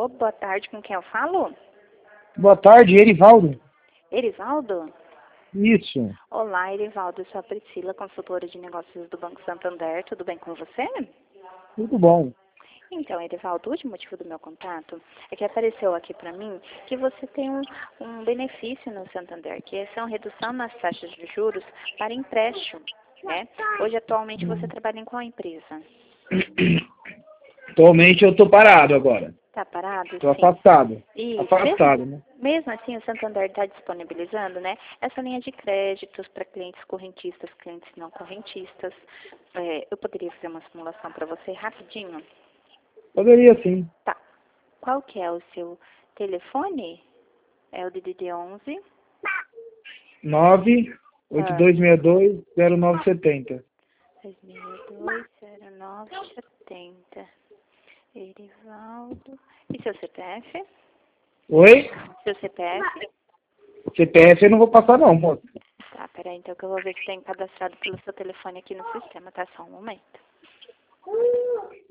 Alô, boa tarde, com quem eu falo? Boa tarde, Erivaldo. Erivaldo? Isso. Olá, Erivaldo, eu sou a Priscila, consultora de negócios do Banco Santander, tudo bem com você? Tudo bom. Então, Erivaldo, o último motivo do meu contato é que apareceu aqui para mim que você tem um benefício no Santander, que são redução nas taxas de juros para empréstimo, né? Hoje, atualmente, você trabalha em qual empresa? Atualmente eu tô parado agora. Tá parado? Tô Sim. afastado. Isso. Afastado, né? Mesmo assim, o Santander está disponibilizando, né, essa linha de créditos para clientes correntistas, clientes não correntistas. Eu poderia fazer uma simulação para você rapidinho? Poderia sim. Tá. Qual que é o seu telefone? É o DDD 11? 982620970. 2002-0970. Erivaldo. E seu CPF? Oi? Seu CPF? CPF eu não vou passar não, moço. Tá, peraí, então que eu vou ver se tem cadastrado pelo seu telefone aqui no sistema, tá? Só um momento.